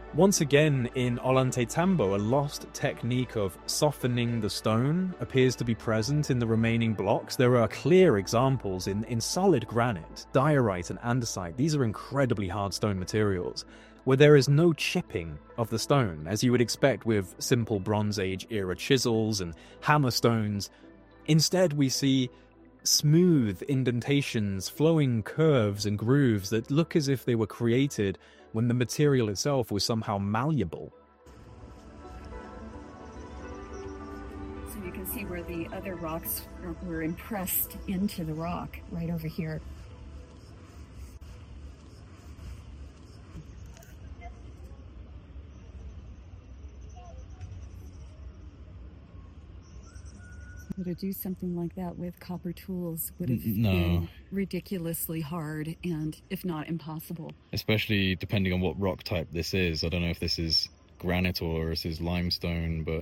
Once again, in Ollantaytambo, a lost technique of softening the stone appears to be present in the remaining blocks. There are clear examples in solid granite, diorite and andesite. These are incredibly hard stone materials, where there is no chipping of the stone, as you would expect with simple Bronze Age era chisels and hammer stones. Instead, we see smooth indentations, flowing curves and grooves that look as if they were created when the material itself was somehow malleable. So you can see where the other rocks were impressed into the rock right over here. To do something like that with copper tools would have been ridiculously hard and, if not, impossible. Especially depending on what rock type this is. I don't know if this is granite or this is limestone, but...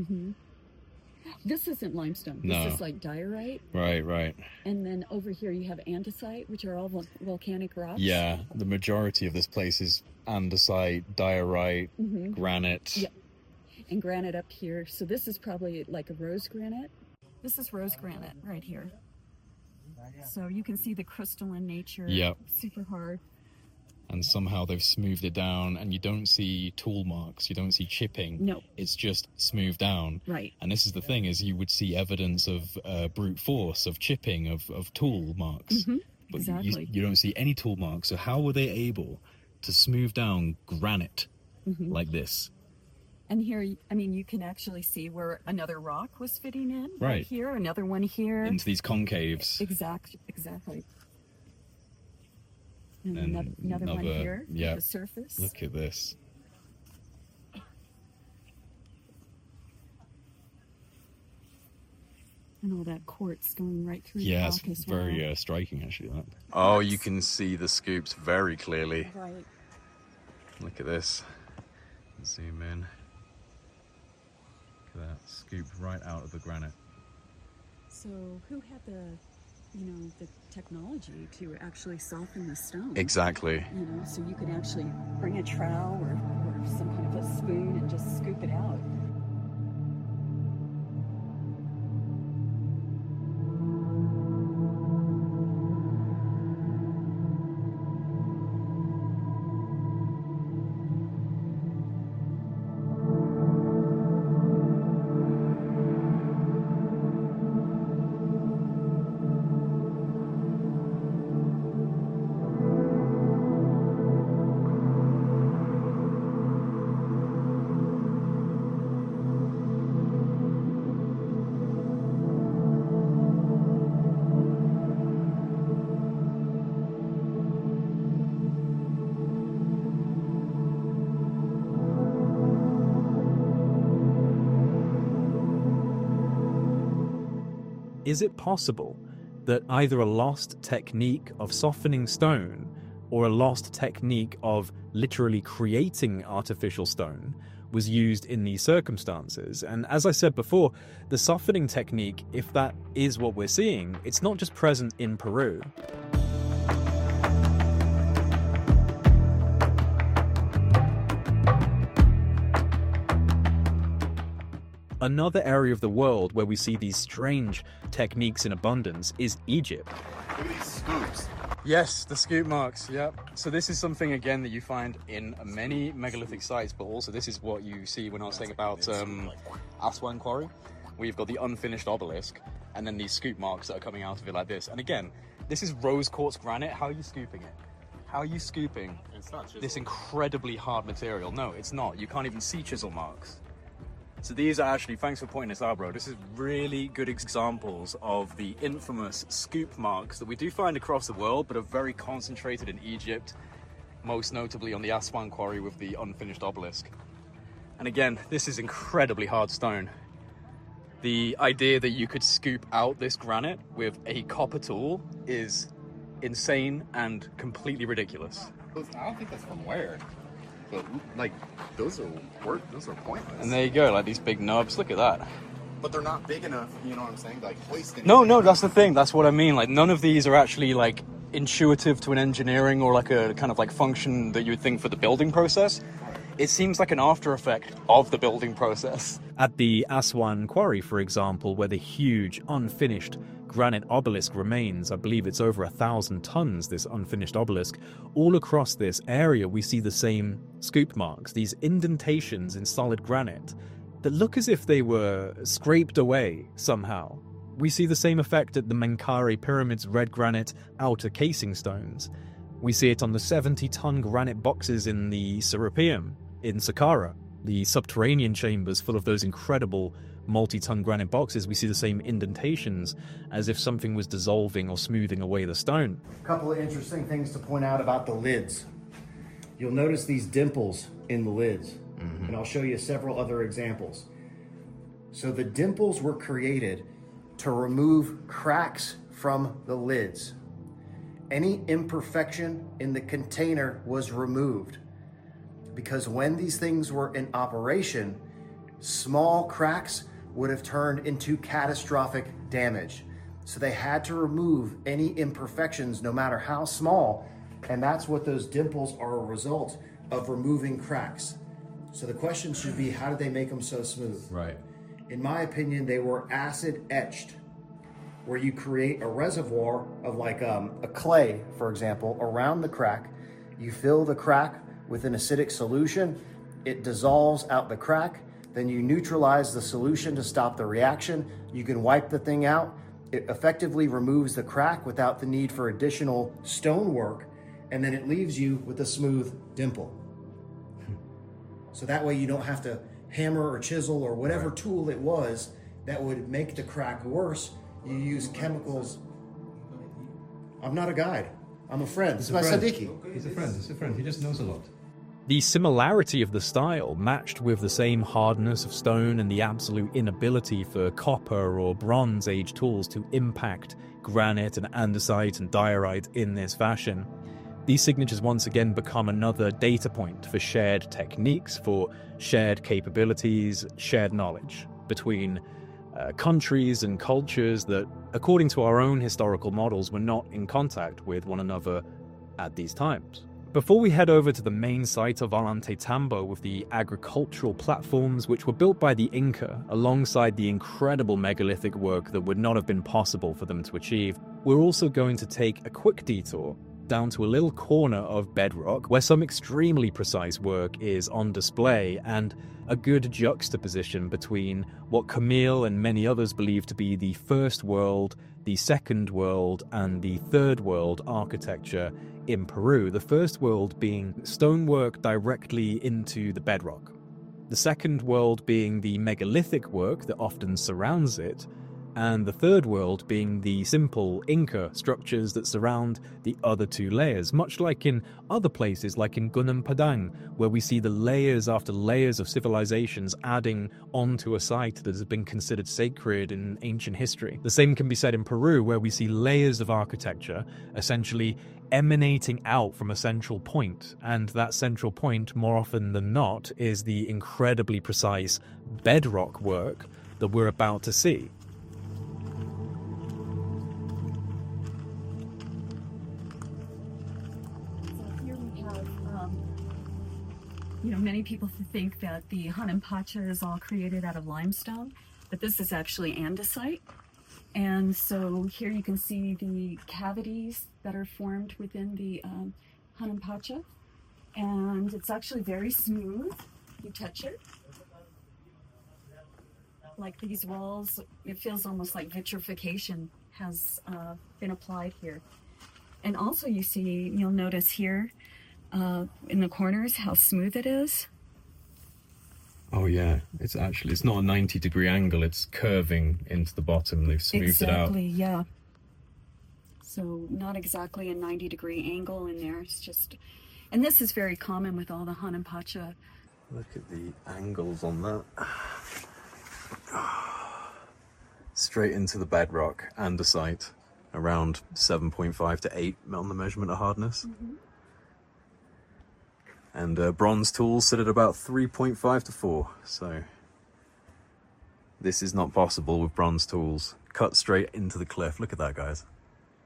This isn't limestone. No. This is like diorite. Right. And then over here you have andesite, which are all volcanic rocks. Yeah, the majority of this place is andesite, diorite, granite. Yep. And granite up here. So this is probably like a rose granite. This is rose granite right here. So you can see the crystalline nature. Yep. Super hard. And somehow they've smoothed it down, and you don't see tool marks, you don't see chipping. No. It's just smoothed down. Right. And this is the thing, is you would see evidence of brute force, of chipping, of tool marks. But exactly. You don't see any tool marks. So how were they able to smooth down granite like this? And here, I mean, you can actually see where another rock was fitting in. Right. Here, another one here. Into these concaves. Exactly. And another one here at the surface. Look at this. And all that quartz going right through the rock as well. Yeah, it's very striking, actually. That. Oh, you can see the scoops very clearly. Right. Look at this. Zoom in. Look at that, scooped right out of the granite. So who had the technology to actually soften the stone? Exactly. So you could actually bring a trowel or some kind of a spoon and just scoop it out. Is it possible that either a lost technique of softening stone or a lost technique of literally creating artificial stone was used in these circumstances? And as I said before, the softening technique, if that is what we're seeing, it's not just present in Peru. Another area of the world where we see these strange techniques in abundance is Egypt. Look at these scoops. Yes, the scoop marks, yep. So this is something, again, that you find in many megalithic sites, but also this is what you see when I was saying about Aswan Quarry, where you've got the unfinished obelisk, and then these scoop marks that are coming out of it like this. And again, this is rose quartz granite. How are you scooping it? How are you scooping this incredibly hard material? No, it's not. You can't even see chisel marks. So these are actually, thanks for pointing this out, bro. This is really good examples of the infamous scoop marks that we do find across the world, but are very concentrated in Egypt, most notably on the Aswan Quarry with the unfinished obelisk. And again, this is incredibly hard stone. The idea that you could scoop out this granite with a copper tool is insane and completely ridiculous. I don't think that's from where. But like those are pointless. And there you go, like these big nubs. Look at that. But they're not big enough, you know what I'm saying? Like hoist anything. No, that's the thing. That's what I mean. Like none of these are actually like intuitive to an engineering or like a kind of like function that you would think for the building process. It seems like an after effect of the building process. At the Aswan Quarry, for example, where the huge, unfinished granite obelisk remains, I believe it's over 1,000 tons, this unfinished obelisk, all across this area we see the same scoop marks, these indentations in solid granite that look as if they were scraped away somehow. We see the same effect at the Menkaure Pyramid's red granite outer casing stones. We see it on the 70-ton granite boxes in the Serapeum in Saqqara, the subterranean chambers full of those incredible multi-ton granite boxes. We see the same indentations as if something was dissolving or smoothing away the stone. A couple of interesting things to point out about the lids. You'll notice these dimples in the lids, and I'll show you several other examples. So the dimples were created to remove cracks from the lids. Any imperfection in the container was removed because when these things were in operation, small cracks would have turned into catastrophic damage. So they had to remove any imperfections, no matter how small, and that's what those dimples are a result of, removing cracks. So the question should be, how did they make them so smooth? Right. In my opinion, they were acid etched, where you create a reservoir of like a clay, for example, around the crack. You fill the crack with an acidic solution, it dissolves out the crack, then you neutralize the solution to stop the reaction. You can wipe the thing out. It effectively removes the crack without the need for additional stonework, and then it leaves you with a smooth dimple. So that way you don't have to hammer or chisel or whatever tool it was that would make the crack worse. You use chemicals. I'm not a guide. I'm a friend. This is my Siddiqui. He's a friend. He just knows a lot. The similarity of the style, matched with the same hardness of stone and the absolute inability for copper or Bronze Age tools to impact granite and andesite and diorite in this fashion, these signatures once again become another data point for shared techniques, for shared capabilities, shared knowledge between countries and cultures that, according to our own historical models, were not in contact with one another at these times. Before we head over to the main site of Ollantaytambo with the agricultural platforms which were built by the Inca alongside the incredible megalithic work that would not have been possible for them to achieve, we're also going to take a quick detour down to a little corner of bedrock where some extremely precise work is on display and a good juxtaposition between what Camille and many others believe to be the First World, the Second World, and the Third World architecture in Peru. The First World being stonework directly into the bedrock. The Second World being the megalithic work that often surrounds it, and the Third World being the simple Inca structures that surround the other two layers, much like in other places like in Gunung Padang, where we see the layers after layers of civilizations adding onto a site that has been considered sacred in ancient history. The same can be said in Peru, where we see layers of architecture essentially emanating out from a central point, and that central point, more often than not, is the incredibly precise bedrock work that we're about to see. Many people think that the Hanan-Pacha is all created out of limestone, but this is actually andesite. And so here you can see the cavities that are formed within the Hanan-Pacha. And it's actually very smooth. You touch it. Like these walls, it feels almost like vitrification has been applied here. And also you'll notice here, in the corners, how smooth it is. Oh yeah, it's not a 90-degree angle, it's curving into the bottom. They've smoothed it out. Exactly, yeah. So not exactly a 90-degree angle in there, it's just... And this is very common with all the Hanan-Pacha. Look at the angles on that. Straight into the bedrock, andesite, around 7.5 to 8 on the measurement of hardness. Mm-hmm. And bronze tools sit at about 3.5 to 4, so this is not possible with bronze tools. Cut straight into the cliff. Look at that, guys.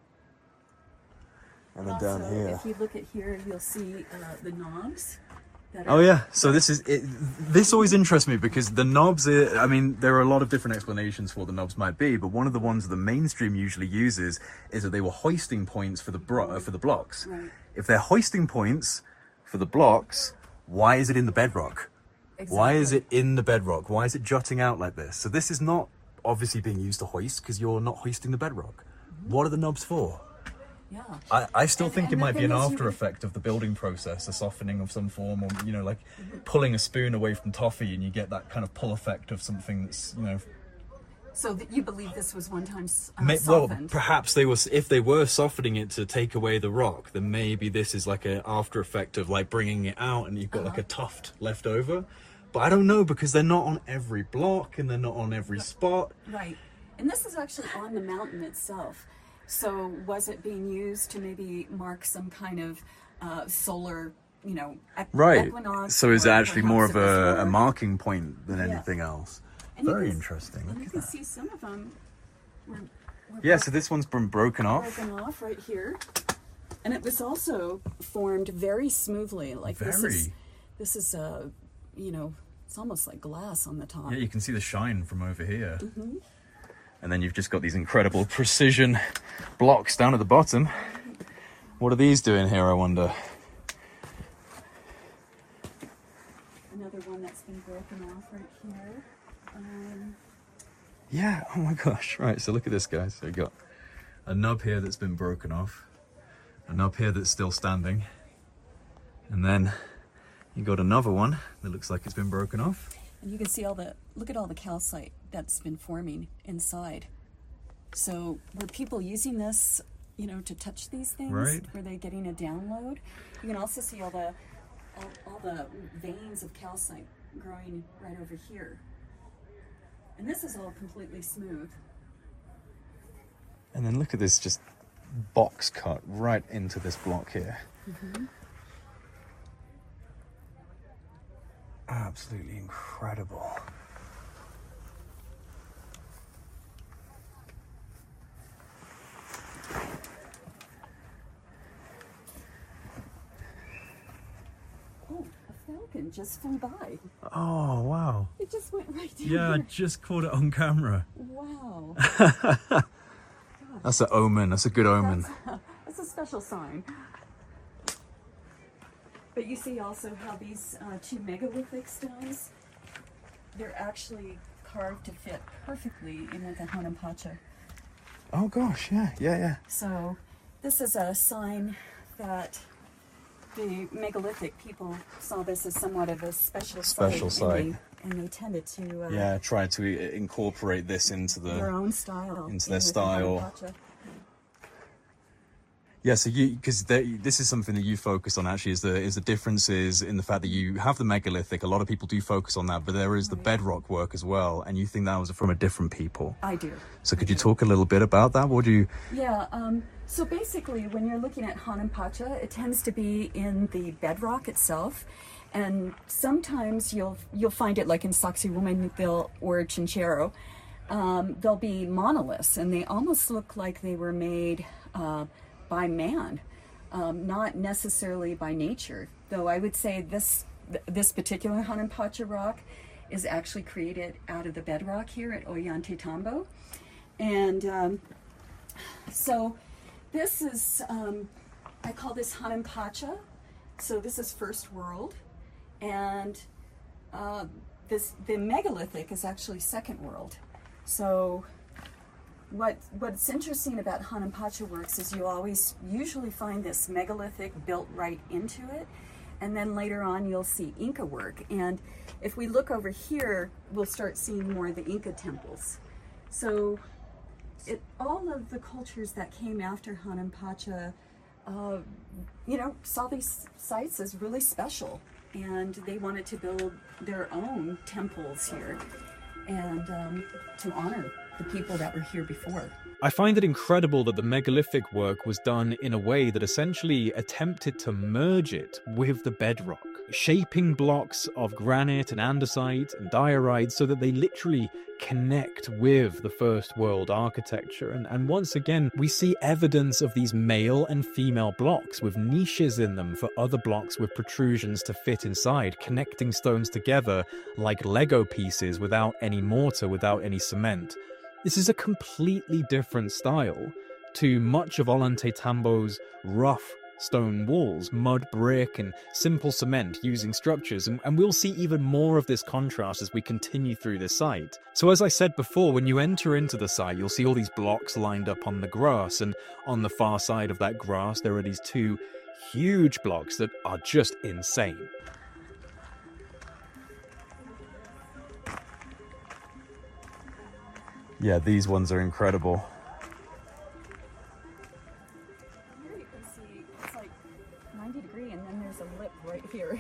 And then also, down here. If you look at here, you'll see the knobs Oh yeah, so this always interests me because the knobs, I mean, there are a lot of different explanations for what the knobs might be, but one of the ones the mainstream usually uses is that they were hoisting points for the blocks. Right. If they're hoisting points for the blocks, why is it in the bedrock? Exactly. Why is it in the bedrock? Why is it jutting out like this? So this is not obviously being used to hoist because you're not hoisting the bedrock. What are the knobs for? Yeah. I still think it the might be thing an is, after effect of the building process, a softening of some form, or, you know, like pulling a spoon away from toffee and you get that kind of pull effect of something that's, you know... So that you believe this was one time Well, softened? perhaps if they were softening it to take away the rock, then maybe this is like an after effect of like bringing it out and you've got like a tuft left over. But I don't know, because they're not on every block and they're not on every spot. Right. And this is actually on the mountain itself. So was it being used to maybe mark some kind of solar, you know, Right. equinox? So is it or actually more of perhaps it was a more- marking point than Yeah. anything else? And you Very can- interesting. And Look you at can that. see some of them were Yeah, so this one's been broken off. broken off right here. And it was also formed very smoothly. Like Very. this is you know, it's almost like glass on the top. Yeah, you can see the shine from over here. Mm-hmm. And then you've just got these incredible precision blocks down at the bottom. What are these doing here, I wonder? Another one that's been broken off right here. Yeah, oh my gosh. Right, so look at this, guys. So you've got a nub here that's been broken off, a nub here that's still standing, and then you got another one that looks like it's been broken off. And you can see look at all the calcite that's been forming inside. So were people using this, you know, to touch these things? Right. Were they getting a download? You can also see all the veins of calcite growing right over here. And this is all completely smooth. And then look at this just box cut right into this block here. Mm-hmm. Absolutely incredible. Oh, a falcon just flew by. Oh, wow. It just went right down Yeah, I here. just caught it on camera. Wow. That's an omen. That's a good omen. That's a special sign. But you see also how these two megalithic stones, they're actually carved to fit perfectly in with the Hanumpacha. Oh gosh, yeah. So this is a sign that the megalithic people saw this as somewhat of a special site. And they tended to Yeah, try to incorporate this into their own style. into their with the style. Hanumpacha. Yeah, so because this is something that you focus on actually is the differences in the fact that you have the megalithic. A lot of people do focus on that, but there is the bedrock work as well, and you think that was from a different people. I do. So could you talk a little bit about that? What do you? Yeah, so basically when you're looking at Hanumpacha, it tends to be in the bedrock itself. And sometimes you'll find it like in Sacsayhuamaniquil or Chinchero. They'll be monoliths and they almost look like they were made by man, not necessarily by nature. Though I would say this particular Hanumpacha rock is actually created out of the bedrock here at Ollantaytambo. And so this is, I call this Hanumpacha. So this is First World. And the megalithic is actually Second World. So what's interesting about Hanumpacha works is you usually find this megalithic built right into it, and then later on you'll see Inca work. And if we look over here, we'll start seeing more of the Inca temples. So all of the cultures that came after Hanumpacha, saw these sites as really special, and they wanted to build their own temples here and to honor the people that were here before. I find it incredible that the megalithic work was done in a way that essentially attempted to merge it with the bedrock. shaping blocks of granite and andesite and diorite so that they literally connect with the first world architecture. And once again, we see evidence of these male and female blocks with niches in them for other blocks with protrusions to fit inside, connecting stones together like Lego pieces without any mortar, without any cement. This is a completely different style to much of Ollantaytambo's rough stone walls, mud brick and simple cement using structures, and we'll see even more of this contrast as we continue through the site. So as I said before, when you enter into the site, you'll see all these blocks lined up on the grass, and on the far side of that grass there are these two huge blocks that are just insane. Yeah, these ones are incredible. Here you can see it's like 90 degree, and then there's a lip right here.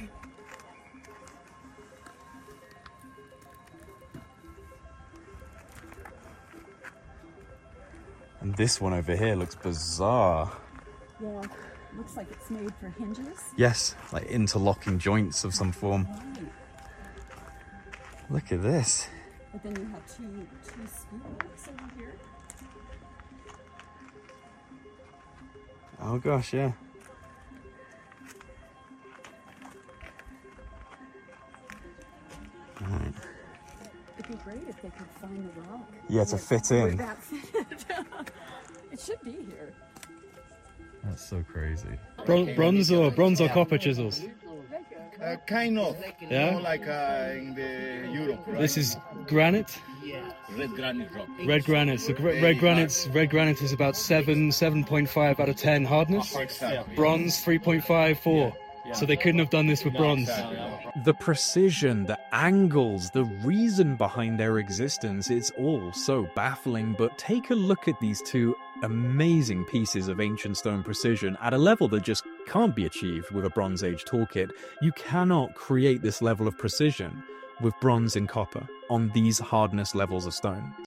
And this one over here looks bizarre. Yeah, looks like it's made for hinges. Yes, like interlocking joints of some form. Right. Look at this. But then you have two scoop over here. Oh gosh, yeah. Right. It'd be great if they could find the rock. Yeah, to fit where in. that fit. It should be here. That's so crazy. Bronze or copper chisels? Kind of. Yeah? More like in the Europe, right? This is granite? Red granite rock. Red granite. So red granite is about 7.5 out of 10 hardness. Exactly. Bronze 3.5, 4. So they couldn't have done this with bronze. The precision, the angles, the reason behind their existence, it's all so baffling. But take a look at these two amazing pieces of ancient stone precision at a level that just can't be achieved with a Bronze Age toolkit. You cannot create this level of precision with bronze and copper on these hardness levels of stone.